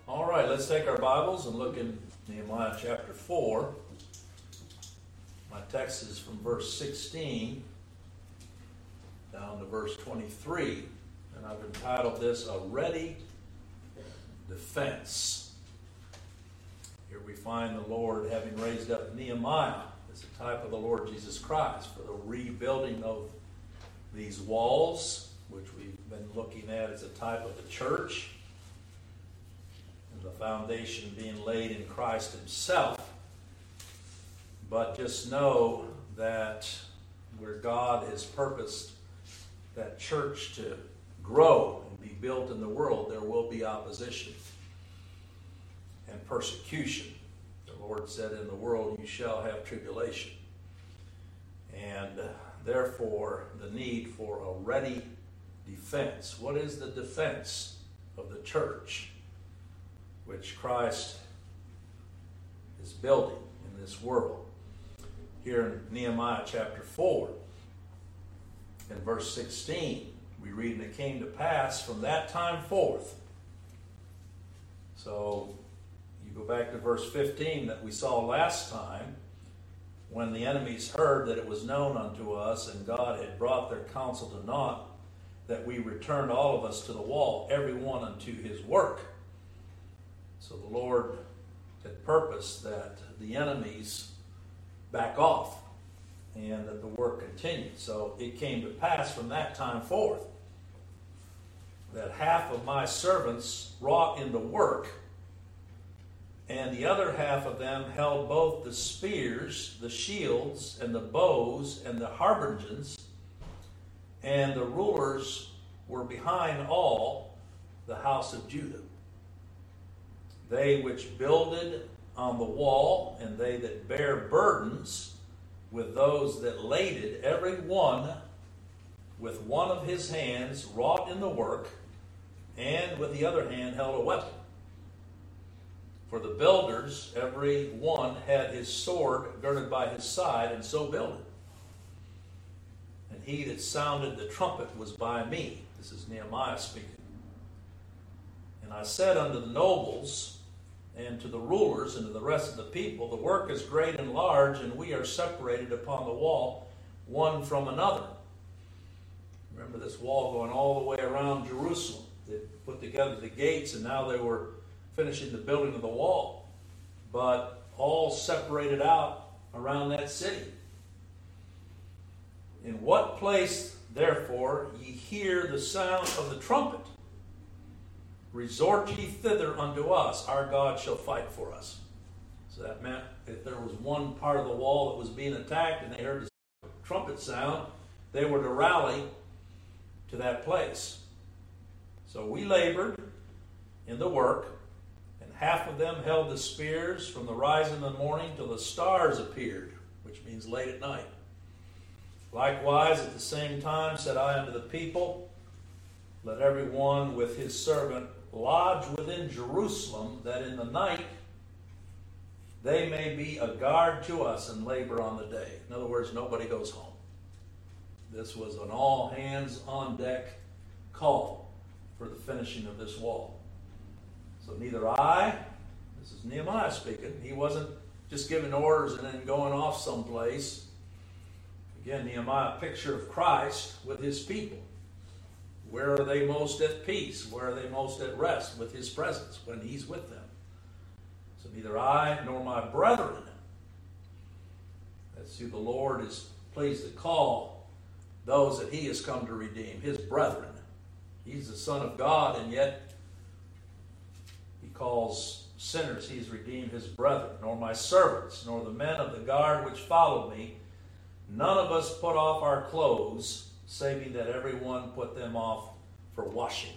All right, let's take our Bibles and look in Nehemiah chapter 4. My text is from verse 16 down to verse 23. And I've entitled this, A Ready Defense. Here we find the Lord having raised up Nehemiah as a type of the Lord Jesus Christ for the rebuilding of these walls, which we've been looking at as a type of the church. The foundation being laid in Christ himself. But just know that where God has purposed that church to grow and be built in the world, there will be opposition and persecution. The Lord said, in the world you shall have tribulation. And therefore, the need for a ready defense. What is the defense of the church, which Christ is building in this world? Here in Nehemiah chapter 4, in verse 16, we read, and it came to pass from that time forth. So you go back to verse 15 that we saw last time, when the enemies heard that it was known unto us, and God had brought their counsel to naught, that we returned all of us to the wall, every one unto his work. So the Lord had purposed that the enemies back off and that the work continued. So it came to pass from that time forth that half of my servants wrought in the work, and the other half of them held both the spears, the shields, and the bows, and the habergeons, and the rulers were behind all the house of Judah. They which builded on the wall, and they that bear burdens with those that laded, every one with one of his hands wrought in the work, and with the other hand held a weapon. For the builders, every one had his sword girded by his side, and so builded. And he that sounded the trumpet was by me. This is Nehemiah speaking. And I said unto the nobles, and to the rulers, and to the rest of the people, the work is great and large, and we are separated upon the wall, one from another. Remember this wall going all the way around Jerusalem. They put together the gates, and now they were finishing the building of the wall. But all separated out around that city. In what place, therefore, ye hear the sound of the trumpet, resort ye thither unto us, our God shall fight for us. So that meant if there was one part of the wall that was being attacked and they heard the trumpet sound, they were to rally to that place. So we labored in the work, and half of them held the spears from the rising of the morning till the stars appeared, which means late at night. Likewise, at the same time said I unto the people, let every one with his servant lodge within Jerusalem, that in the night they may be a guard to us and labor on the day. In other words, nobody goes home. This was an all hands on deck call for the finishing of this wall. So neither I, this is Nehemiah speaking, he wasn't just giving orders and then going off someplace. Again, Nehemiah, a picture of Christ with his people. Where are they most at peace? Where are they most at rest? With his presence, when he's with them. So neither I nor my brethren, that's who the Lord is pleased to call those that he has come to redeem, his brethren. He's the Son of God, and yet he calls sinners, he's redeemed his brethren. Nor my servants, nor the men of the guard which followed me, none of us put off our clothes, saving that everyone put them off for washing.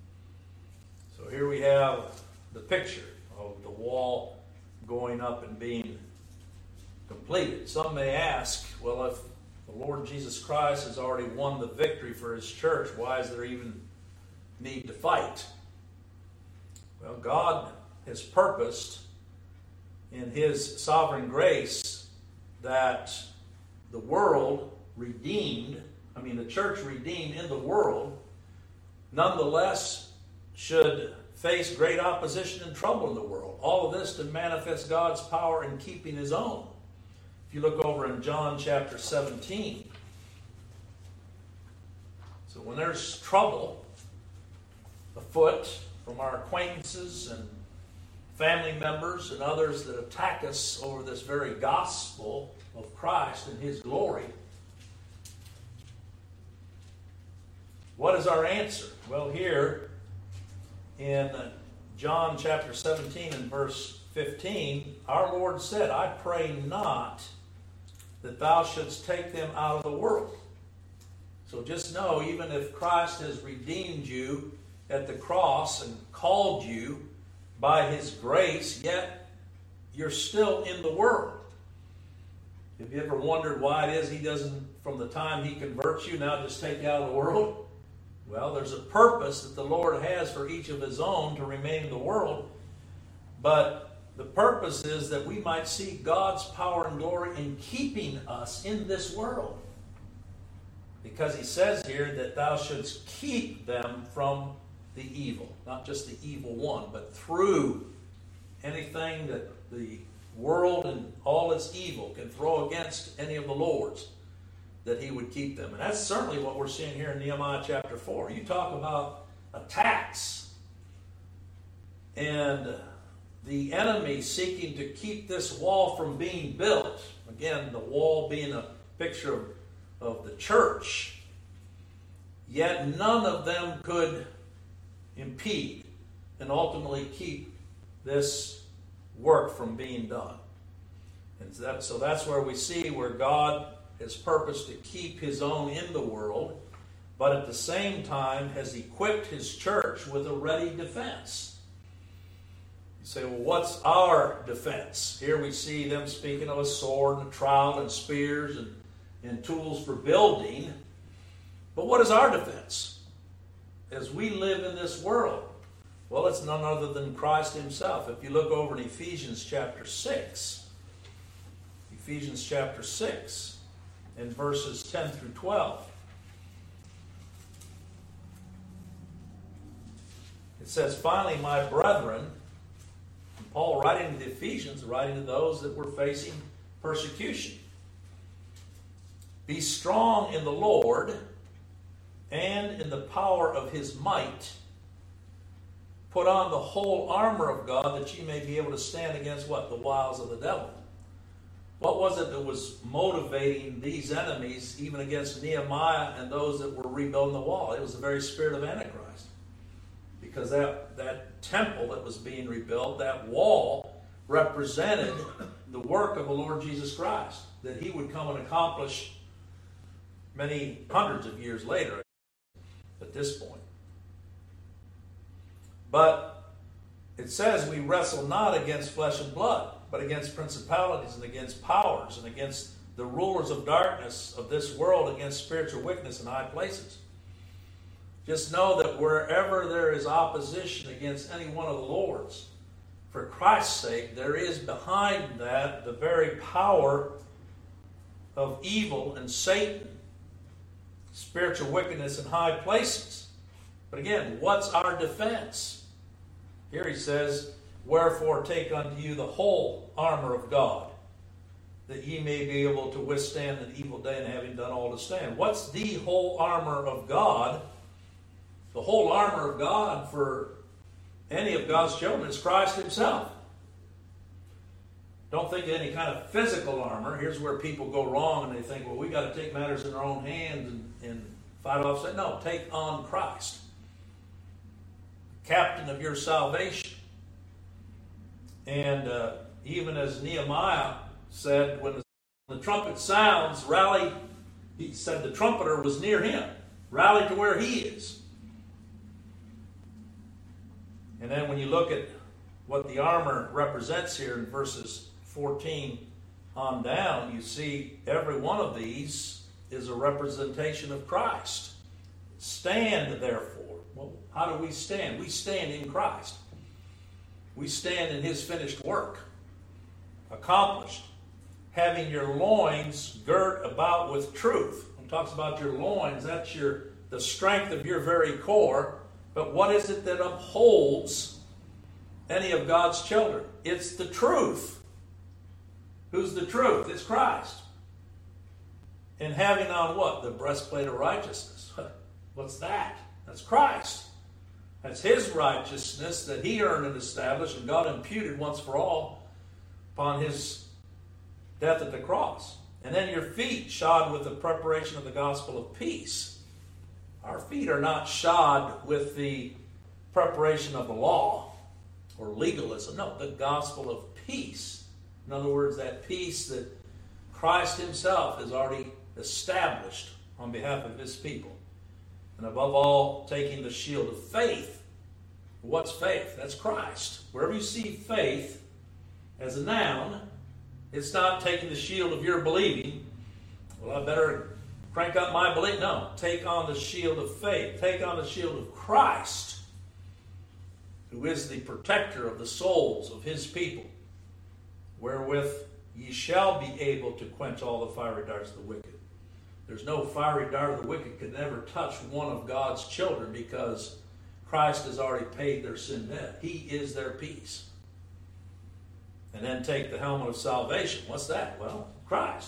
So here we have the picture of the wall going up and being completed. Some may ask, well, if the Lord Jesus Christ has already won the victory for his church, why is there even need to fight? Well, God has purposed in his sovereign grace that the world redeemed, the church redeemed in the world, nonetheless should face great opposition and trouble in the world. All of this to manifest God's power in keeping his own. If you look over in John chapter 17. So when there's trouble afoot from our acquaintances and family members and others that attack us over this very gospel of Christ and his glory, what is our answer? Well, here in John chapter 17 and verse 15, our Lord said, I pray not that thou shouldst take them out of the world. So just know, even if Christ has redeemed you at the cross and called you by his grace, yet you're still in the world. Have you ever wondered why it is he doesn't, from the time he converts you, now just take you out of the world? Well, there's a purpose that the Lord has for each of his own to remain in the world. But the purpose is that we might see God's power and glory in keeping us in this world. Because he says here that thou shouldst keep them from the evil. Not just the evil one, but through anything that the world and all its evil can throw against any of the Lord's, that he would keep them. And that's certainly what we're seeing here in Nehemiah chapter 4. You talk about attacks and the enemy seeking to keep this wall from being built. Again, the wall being a picture of the church. Yet none of them could impede and ultimately keep this work from being done. And so that's where we see where God has purposed to keep his own in the world, but at the same time has equipped his church with a ready defense. You say, well, what's our defense? Here we see them speaking of a sword and a trowel and spears and tools for building. But what is our defense as we live in this world? Well, it's none other than Christ himself. If you look over in Ephesians chapter 6, Ephesians chapter 6, in verses 10 through 12. It says, finally, my brethren, Paul writing to the Ephesians, writing to those that were facing persecution, be strong in the Lord and in the power of his might. Put on the whole armor of God that ye may be able to stand against what? The wiles of the devil. What was it that was motivating these enemies, even against Nehemiah and those that were rebuilding the wall? It was the very spirit of Antichrist. Because that temple that was being rebuilt, that wall, represented the work of the Lord Jesus Christ, that he would come and accomplish many hundreds of years later at this point. But it says we wrestle not against flesh and blood, but against principalities and against powers and against the rulers of darkness of this world, against spiritual wickedness in high places. Just know that wherever there is opposition against any one of the Lord's, for Christ's sake, there is behind that the very power of evil and Satan, spiritual wickedness in high places. But again, what's our defense? Here he says, wherefore take unto you the whole armor of God, that ye may be able to withstand an evil day, and having done all to stand. What's the whole armor of God? The whole armor of God for any of God's children is Christ himself. Don't think of any kind of physical armor. Here's where people go wrong and they think, well, we got to take matters in our own hands and fight off. No, take on Christ, captain of your salvation. And even as Nehemiah said, when the trumpet sounds, rally. He said the trumpeter was near him. Rally to where he is. And then when you look at what the armor represents here in verses 14 on down, you see every one of these is a representation of Christ. Stand, therefore. Well, how do we stand? We stand in Christ. We stand in his finished work, accomplished. Having your loins girt about with truth. When it talks about your loins, that's the strength of your very core, But what is it that upholds any of God's children? It's the truth. Who's the truth? It's Christ. And having on what? The breastplate of righteousness. What's that? That's Christ. That's His righteousness that He earned and established, and God imputed once for all upon His death at the cross. And then your feet shod with the preparation of the gospel of peace. Our feet are not shod with the preparation of the law or legalism. No, the gospel of peace. In other words, that peace that Christ Himself has already established on behalf of His people. And above all, taking the shield of faith. What's faith? That's Christ. Wherever you see faith as a noun, it's not taking the shield of your believing. Well, I better crank up my belief. No, take on the shield of faith. Take on the shield of Christ, who is the protector of the souls of His people, wherewith ye shall be able to quench all the fiery darts of the wicked. There's no fiery dart of the wicked could never touch one of God's children, because Christ has already paid their sin debt. He is their peace. And then take the helmet of salvation. What's that? Well, Christ.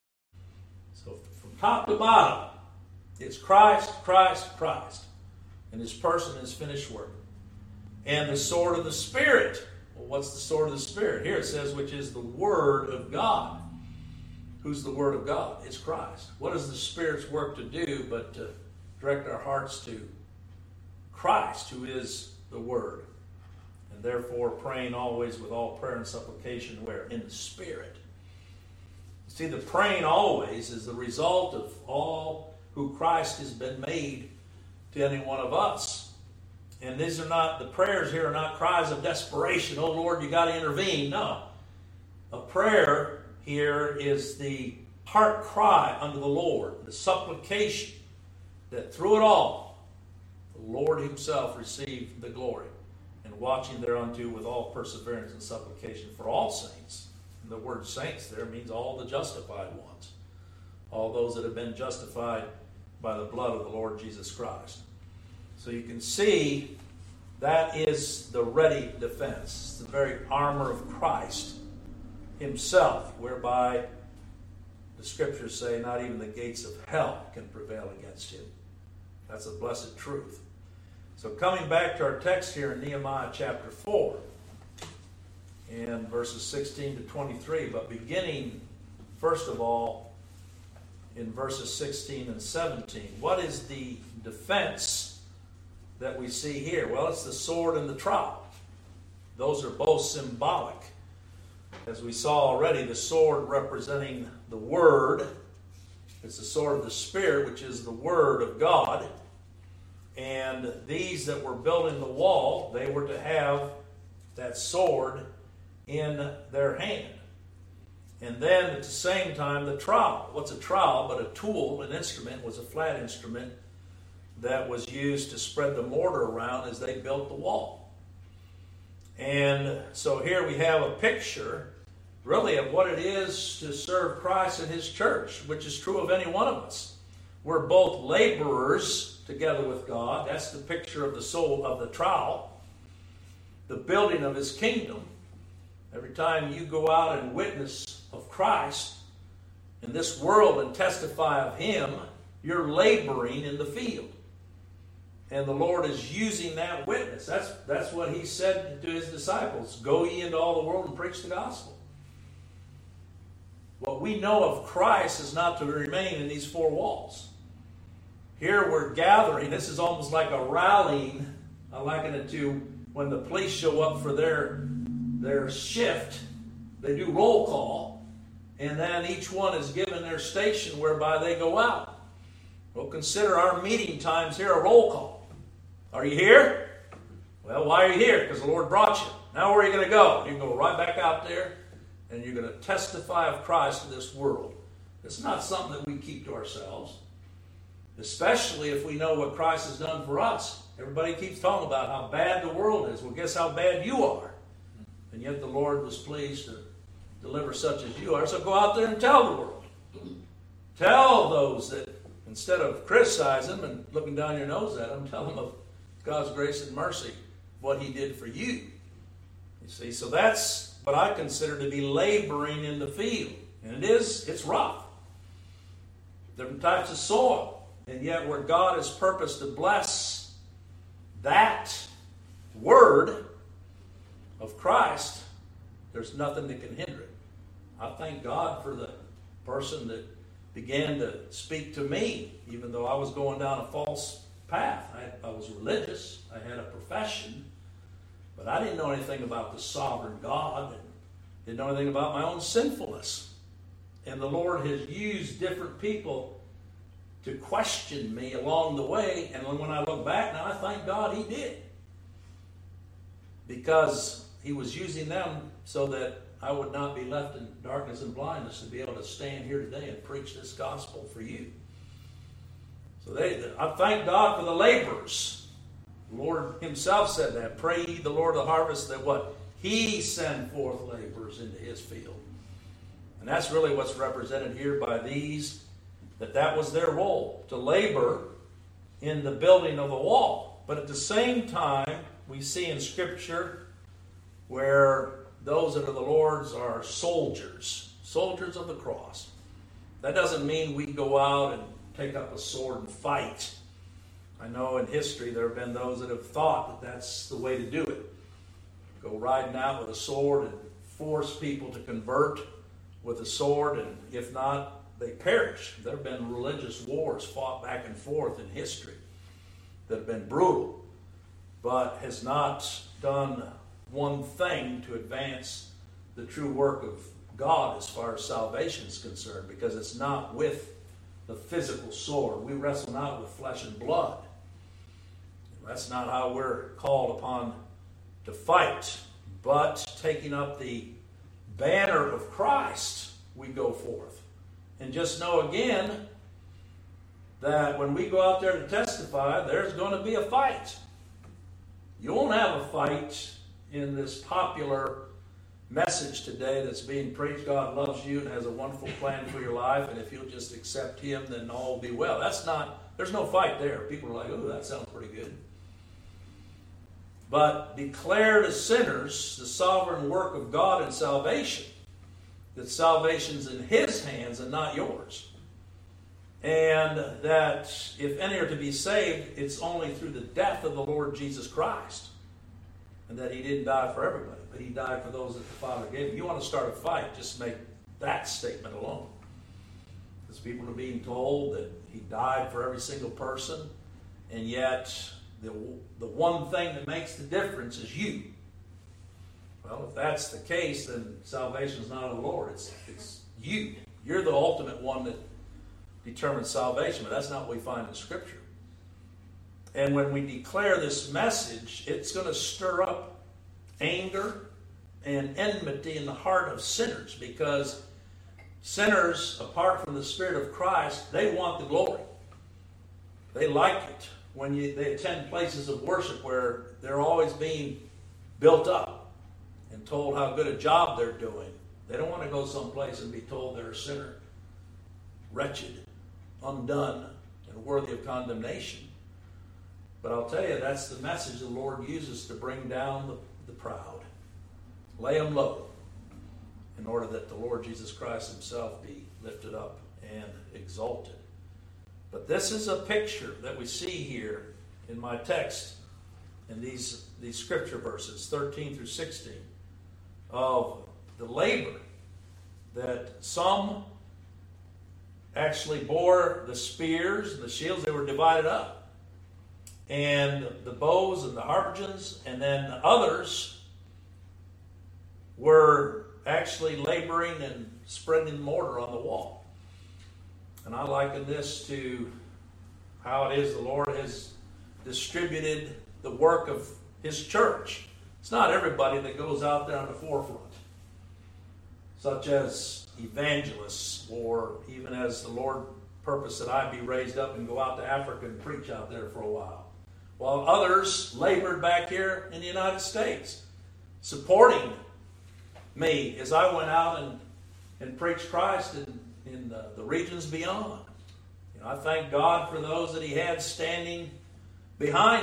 So from top to bottom, it's Christ, Christ, Christ. And His person, His finished work. And the sword of the Spirit. Well, what's the sword of the Spirit? Here it says, which is the Word of God. Who's the Word of God? It's Christ. What is the Spirit's work to do but to direct our hearts to Christ, who is the Word? And therefore praying always with all prayer and supplication where? In the Spirit. See, the praying always is the result of all who Christ has been made to any one of us. And these are not, the prayers here are not cries of desperation. Oh Lord, you got to intervene. No. A prayer here is the heart cry unto the Lord, the supplication that through it all, the Lord Himself received the glory, and watching thereunto with all perseverance and supplication for all saints. And the word saints there means all the justified ones, all those that have been justified by the blood of the Lord Jesus Christ. So you can see that is the ready defense, the very armor of Christ Himself, whereby the Scriptures say not even the gates of hell can prevail against Him. That's a blessed truth. So coming back to our text here in Nehemiah chapter 4, and verses 16 to 23, but beginning, first of all, in verses 16 and 17. What is the defense that we see here? Well, it's the sword and the trowel. Those are both symbolic. As we saw already, the sword representing the Word. It's the sword of the Spirit, which is the Word of God. And these that were building the wall, they were to have that sword in their hand. And then at the same time, the trowel. What's a trowel but a tool? An instrument was a flat instrument that was used to spread the mortar around as they built the wall. And so here we have a picture, really, of what it is to serve Christ and His church, which is true of any one of us. We're both laborers together with God. That's the picture of the soul of the trowel, the building of His kingdom. Every time you go out and witness of Christ in this world and testify of Him, you're laboring in the field. And the Lord is using that witness. That's what He said to His disciples. Go ye into all the world and preach the gospel. What we know of Christ is not to remain in these four walls. Here we're gathering. This is almost like a rallying. I liken it to when the police show up for their shift. They do roll call. And then each one is given their station whereby they go out. Well, consider our meeting times here a roll call. Are you here? Well, why are you here? Because the Lord brought you. Now where are you going to go? You can go right back out there and you're going to testify of Christ to this world. It's not something that we keep to ourselves, especially if we know what Christ has done for us. Everybody keeps talking about how bad the world is. Well, guess how bad you are. And yet the Lord was pleased to deliver such as you are. So go out there and tell the world. Tell those that, instead of criticizing them and looking down your nose at them, tell them of God's grace and mercy, what he did for you. You see, so that's what I consider to be laboring in the field. And it's rough. Different types of soil. And yet where God has purposed to bless that word of Christ, there's nothing that can hinder it. I thank God for the person that began to speak to me, even though I was going down a false path. I was religious. I had a profession. But I didn't know anything about the sovereign God. And didn't know anything about my own sinfulness. And the Lord has used different people to question me along the way. And when I look back now, I thank God he did. Because he was using them so that I would not be left in darkness and blindness to be able to stand here today and preach this gospel for you. So I thank God for the laborers. The Lord himself said that. Pray ye the Lord of the harvest that what? He send forth laborers into his field. And that's really what's represented here by these, that was their role, to labor in the building of the wall. But at the same time, we see in Scripture where those that are the Lord's are soldiers of the cross. That doesn't mean we go out and take up a sword and fight. I know in history there have been those that have thought that that's the way to do it. Go riding out with a sword and force people to convert with a sword, and if not, they perish. There have been religious wars fought back and forth in history that have been brutal, but has not done one thing to advance the true work of God as far as salvation is concerned, because it's not with the physical sword. We wrestle not with flesh and blood. That's not how we're called upon to fight, but taking up the banner of Christ, we go forth. And just know again that when we go out there to testify, there's going to be a fight. You won't have a fight in this popular message today that's being preached. God loves you and has a wonderful plan for your life, and if you'll just accept him, then all will be well. There's no fight there. People are like, oh, that sounds pretty good. But declare to sinners the sovereign work of God in salvation, that salvation's in his hands and not yours. And that if any are to be saved, it's only through the death of the Lord Jesus Christ. And that he didn't die for everybody, but he died for those that the Father gave him. You want to start a fight, just make that statement alone. Because people are being told that he died for every single person, and yet the one thing that makes the difference is you. Well, if that's the case, then salvation is not of the Lord. It's you. You're the ultimate one that determines salvation, but that's not what we find in Scripture. And when we declare this message, it's going to stir up anger and enmity in the heart of sinners, because sinners, apart from the Spirit of Christ, they want the glory. They like it when they attend places of worship where they're always being built up and told how good a job they're doing. They don't want to go someplace and be told they're a sinner, wretched, undone, and worthy of condemnation. But I'll tell you, that's the message the Lord uses to bring down the proud. Lay them low in order that the Lord Jesus Christ himself be lifted up and exalted. But this is a picture that we see here in my text, in these scripture verses, 13 through 16, of the labor that some actually bore the spears and the shields. They were divided up, and the bows and the habergeons, and then others were actually laboring and spreading mortar on the wall. And I liken this to how it is the Lord has distributed the work of his church. It's not everybody that goes out there on the forefront, such as evangelists, or even as the Lord purposed that I be raised up and go out to Africa and preach out there for a while. While others labored back here in the United States, supporting me as I went out and preached Christ in the regions beyond. I thank God for those that he had standing behind me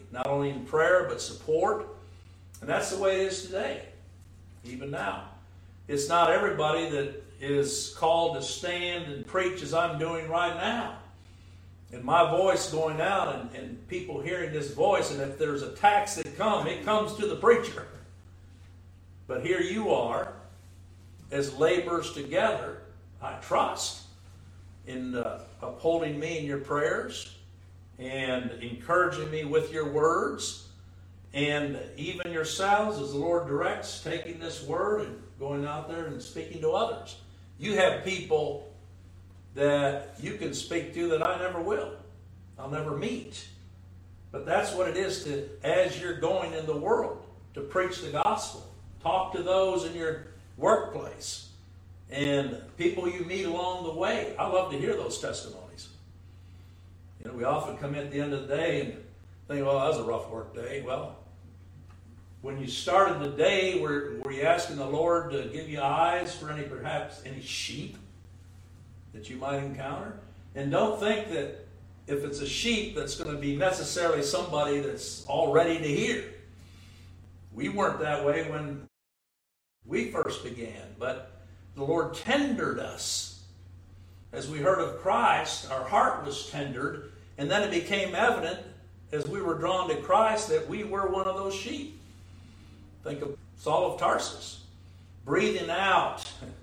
not only in prayer, but support. And that's the way it is today, even now. It's not everybody that is called to stand and preach as I'm doing right now. And my voice going out and people hearing this voice, and if there's attacks that come, it comes to the preacher. But here you are, as laborers together, I trust, in upholding me in your prayers and encouraging me with your words, and even yourselves, as the Lord directs, taking this word and going out there and speaking to others. You have people that you can speak to that I never will. I'll never meet. But that's what it is to, as you're going in the world, to preach the gospel. Talk to those in your workplace and people you meet along the way. I love to hear those testimonies. You know, we often come in at the end of the day and think, well, that was a rough work day. Well, when you started the day, were you asking the Lord to give you eyes for perhaps any sheep that you might encounter? And don't think that if it's a sheep that's going to be necessarily somebody that's all ready to hear. We weren't that way when we first began, but the Lord tendered us. As we heard of Christ, our heart was tendered, and then it became evident as we were drawn to Christ that we were one of those sheep. Think of Saul of Tarsus, breathing out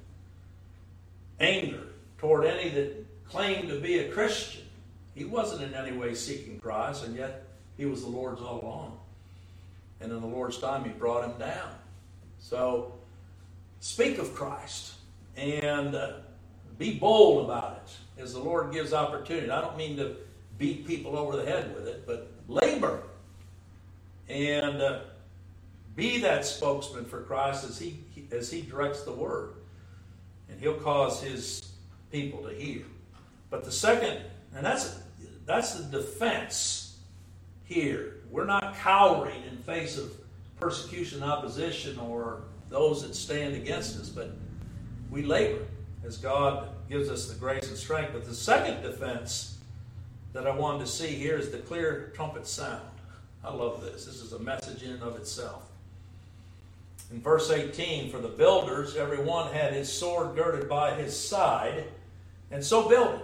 anger toward any that claimed to be a Christian. He wasn't in any way seeking Christ, and yet he was the Lord's all along. And in the Lord's time, he brought him down. So, speak of Christ and be bold about it as the Lord gives opportunity. I don't mean to beat people over the head with it, but labor and be that spokesman for Christ as he directs the word. And he'll cause his people to hear. But the second, and that's the defense here. We're not cowering in face of persecution and opposition or those that stand against us, but we labor as God gives us the grace and strength. But the second defense that I wanted to see here is the clear trumpet sound. I love this. This is a message in and of itself. In verse 18, for the builders, every one had his sword girded by his side, and so building.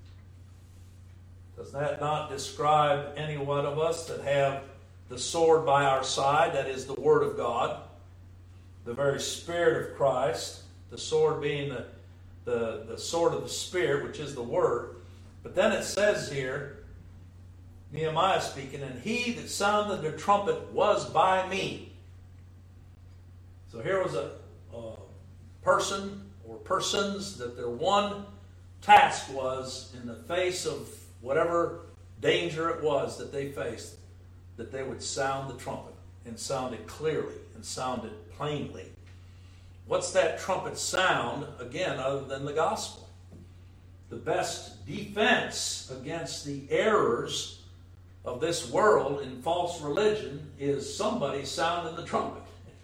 Does that not describe any one of us that have the sword by our side, that is the Word of God, the very Spirit of Christ, the sword being the sword of the Spirit, which is the Word. But then it says here, Nehemiah speaking, and he that sounded the trumpet was by me. So here was a person or persons that their one task was, in the face of whatever danger it was that they faced, that they would sound the trumpet, and sound it clearly and sound it plainly. What's that trumpet sound, again, other than the gospel? The best defense against the errors of this world in false religion is somebody sounding the trumpet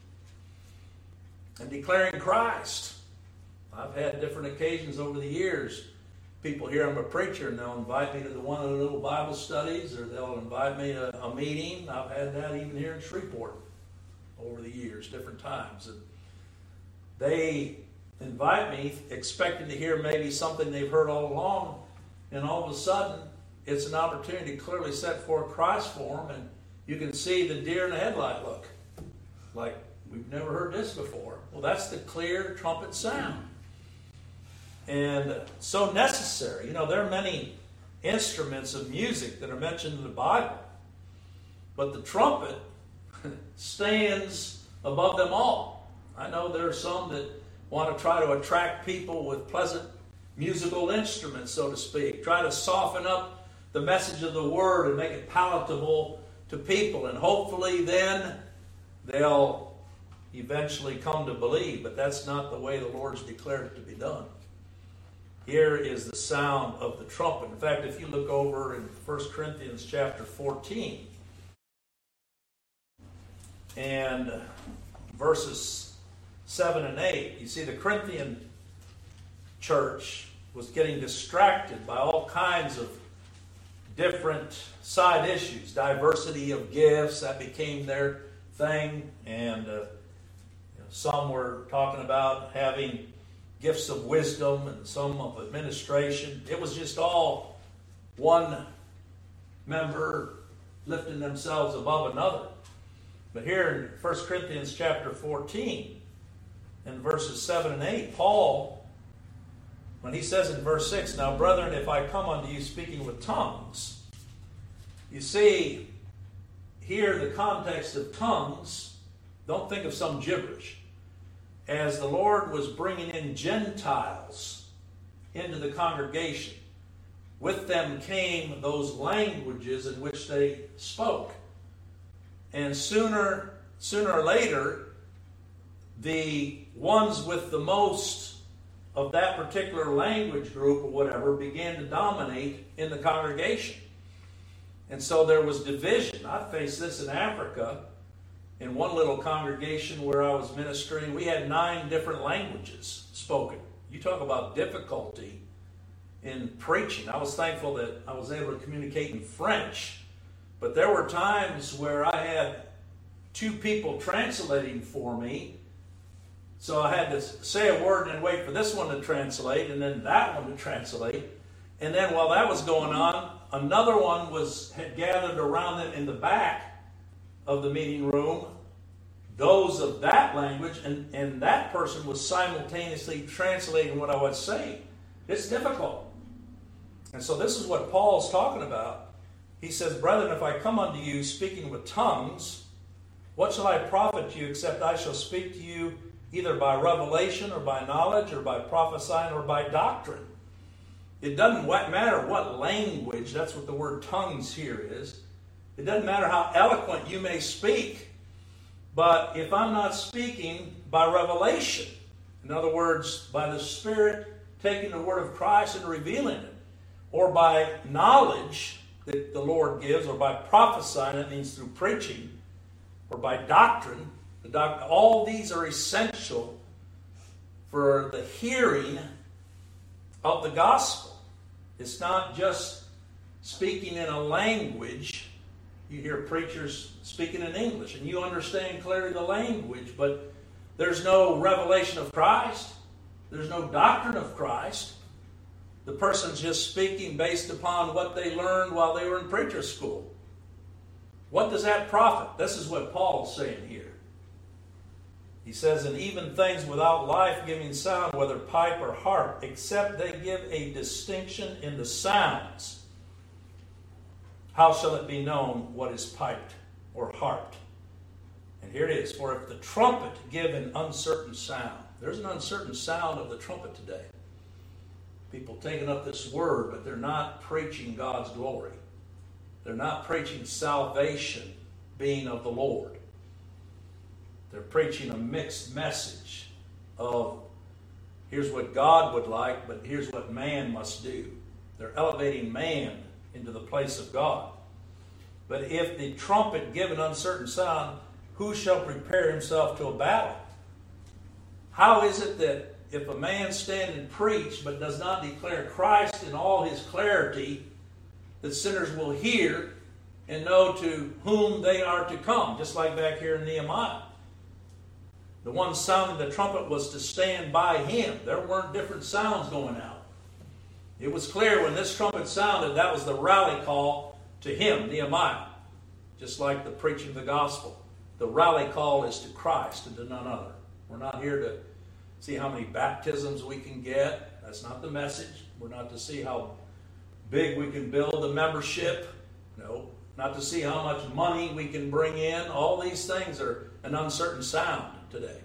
and declaring Christ. I've had different occasions over the years. People hear I'm a preacher and they'll invite me to one of the little Bible studies, or they'll invite me to a meeting. I've had that even here in Shreveport over the years, different times. And they invite me expecting to hear maybe something they've heard all along, and all of a sudden it's an opportunity to clearly set forth Christ for them, and you can see the deer in the headlight look. Like, we've never heard this before. Well, that's the clear trumpet sound. And so necessary. You know, there are many instruments of music that are mentioned in the Bible, but the trumpet stands above them all. I know there are some that want to try to attract people with pleasant musical instruments, so to speak. Try to soften up the message of the Word and make it palatable to people. And hopefully then they'll eventually come to believe. But that's not the way the Lord's declared it to be done. Here is the sound of the trumpet. In fact, if you look over in 1 Corinthians chapter 14 and verses 7 and 8, you see the Corinthian church was getting distracted by all kinds of different side issues. Diversity of gifts, that became their thing. And some were talking about having gifts of wisdom and some of administration. It was just all one member lifting themselves above another. But here in 1 Corinthians chapter 14, in verses 7 and 8, Paul, when he says in verse 6, "Now, brethren, if I come unto you speaking with tongues," you see here the context of tongues, don't think of some gibberish. As the Lord was bringing in Gentiles into the congregation, with them came those languages in which they spoke. And sooner or later, the ones with the most of that particular language group or whatever began to dominate in the congregation. And so there was division. I faced this in Africa. In one little congregation where I was ministering, we had 9 different languages spoken. You talk about difficulty in preaching. I was thankful that I was able to communicate in French. But there were times where I had 2 people translating for me. So I had to say a word and wait for this one to translate and then that one to translate. And then while that was going on, another one had gathered around them in the back of the meeting room, those of that language, and that person was simultaneously translating what I was saying. It's difficult. And so this is what Paul's talking about. He says, "Brethren, if I come unto you speaking with tongues, what shall I profit you, except I shall speak to you either by revelation or by knowledge or by prophesying or by doctrine?" It doesn't matter what language, that's what the word tongues here is. It doesn't matter how eloquent you may speak, but if I'm not speaking by revelation, in other words, by the Spirit taking the word of Christ and revealing it, or by knowledge that the Lord gives, or by prophesying, that means through preaching, or by doctrine, all these are essential for the hearing of the gospel. It's not just speaking in a language. You hear preachers speaking in English, and you understand clearly the language, but there's no revelation of Christ. There's no doctrine of Christ. The person's just speaking based upon what they learned while they were in preacher school. What does that profit? This is what Paul's saying here. He says, "And even things without life-giving sound, whether pipe or harp, except they give a distinction in the sounds, how shall it be known what is piped or harped?" And here it is. "For if the trumpet give an uncertain sound," there's an uncertain sound of the trumpet today. People taking up this word, but they're not preaching God's glory. They're not preaching salvation being of the Lord. They're preaching a mixed message of here's what God would like, but here's what man must do. They're elevating man into the place of God. "But if the trumpet give an uncertain sound, who shall prepare himself to a battle?" How is it that if a man stand and preach but does not declare Christ in all his clarity, that sinners will hear and know to whom they are to come? Just like back here in Nehemiah. The one sounding the trumpet was to stand by him. There weren't different sounds going out. It was clear when this trumpet sounded, that was the rally call to him, Nehemiah. Just like the preaching of the gospel. The rally call is to Christ and to none other. We're not here to see how many baptisms we can get. That's not the message. We're not to see how big we can build a membership. No. Not to see how much money we can bring in. All these things are an uncertain sound today.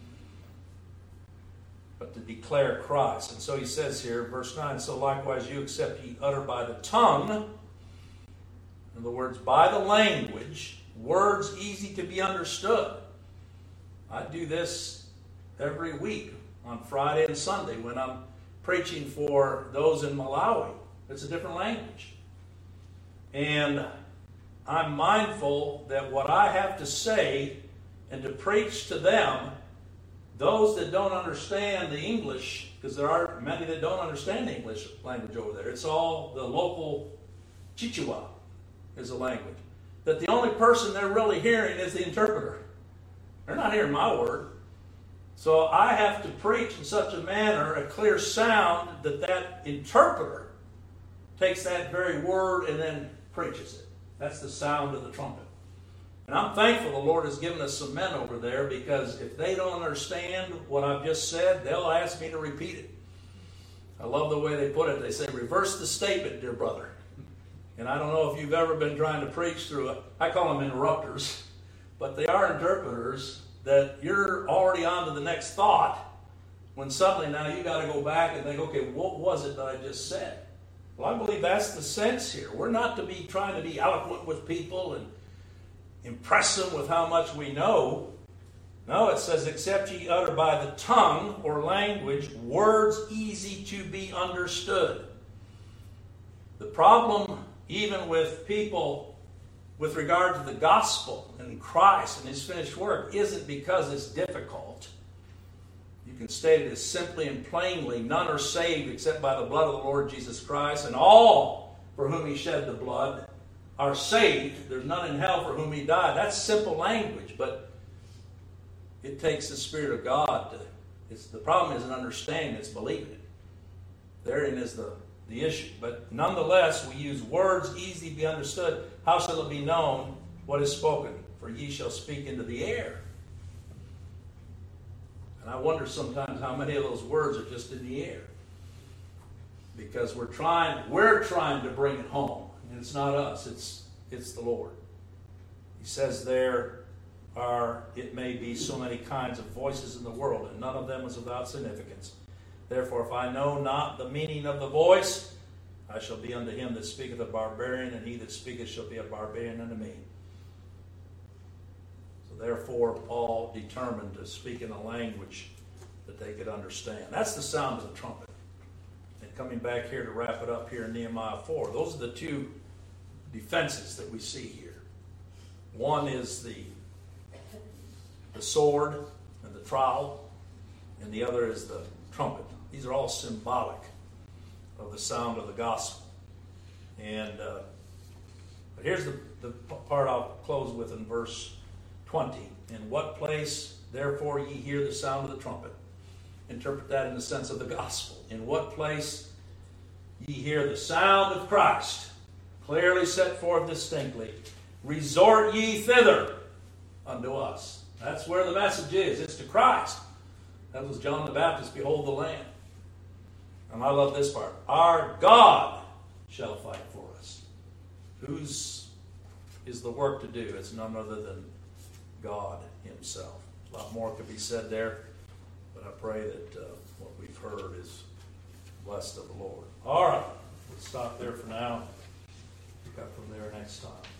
But to declare Christ. And so he says here, verse 9, "So likewise you, except ye utter by the tongue," in other words, by the language, words easy to be understood. I do this every week on Friday and Sunday when I'm preaching for those in Malawi. It's a different language. And I'm mindful that what I have to say and to preach to them, those that don't understand the English, because there are many that don't understand the English language over there. It's all the local Chichewa is the language. That the only person they're really hearing is the interpreter. They're not hearing my word. So I have to preach in such a manner, a clear sound, that interpreter takes that very word and then preaches it. That's the sound of the trumpet. And I'm thankful the Lord has given us some men over there, because if they don't understand what I've just said, they'll ask me to repeat it. I love the way they put it. They say, reverse the statement, dear brother. And I don't know if you've ever been trying to preach through I call them interrupters, but they are interpreters, that you're already on to the next thought, when suddenly now you got to go back and think, okay, what was it that I just said? Well, I believe that's the sense here. We're not to be trying to be eloquent with people and impress them with how much we know. No, it says, except ye utter by the tongue or language words easy to be understood. The problem, even with people with regard to the gospel and Christ and his finished work, isn't because it's difficult. You can state it as simply and plainly, none are saved except by the blood of the Lord Jesus Christ, and all for whom he shed the blood are saved. There's none in hell for whom he died. That's simple language, but it takes the Spirit of God to... the problem isn't understanding, it's believing it. Therein is the issue. But nonetheless, we use words easy to be understood. How shall it be known what is spoken? For ye shall speak into the air. And I wonder sometimes how many of those words are just in the air. Because we're trying to bring it home. And it's not us, it's the Lord. He says there are, it may be, so many kinds of voices in the world, and none of them is without significance. Therefore, if I know not the meaning of the voice, I shall be unto him that speaketh a barbarian, and he that speaketh shall be a barbarian unto me. So therefore, Paul determined to speak in a language that they could understand. That's the sound of the trumpet. And coming back here to wrap it up here in Nehemiah 4, those are the two defenses that we see here. One is the sword and the trowel, and the other is the trumpet. These are all symbolic of the sound of the gospel. And but here's the part I'll close with in verse 20. In what place, therefore, ye hear the sound of the trumpet? Interpret that in the sense of the gospel. In what place ye hear the sound of Christ, clearly set forth distinctly, resort ye thither unto us. That's where the message is. It's to Christ. That was John the Baptist, behold the Lamb. And I love this part. Our God shall fight for us. Whose is the work to do? It's none other than God himself. A lot more could be said there, but I pray that what we've heard is blessed of the Lord. All right, we'll stop there for now. Pick up from there next time.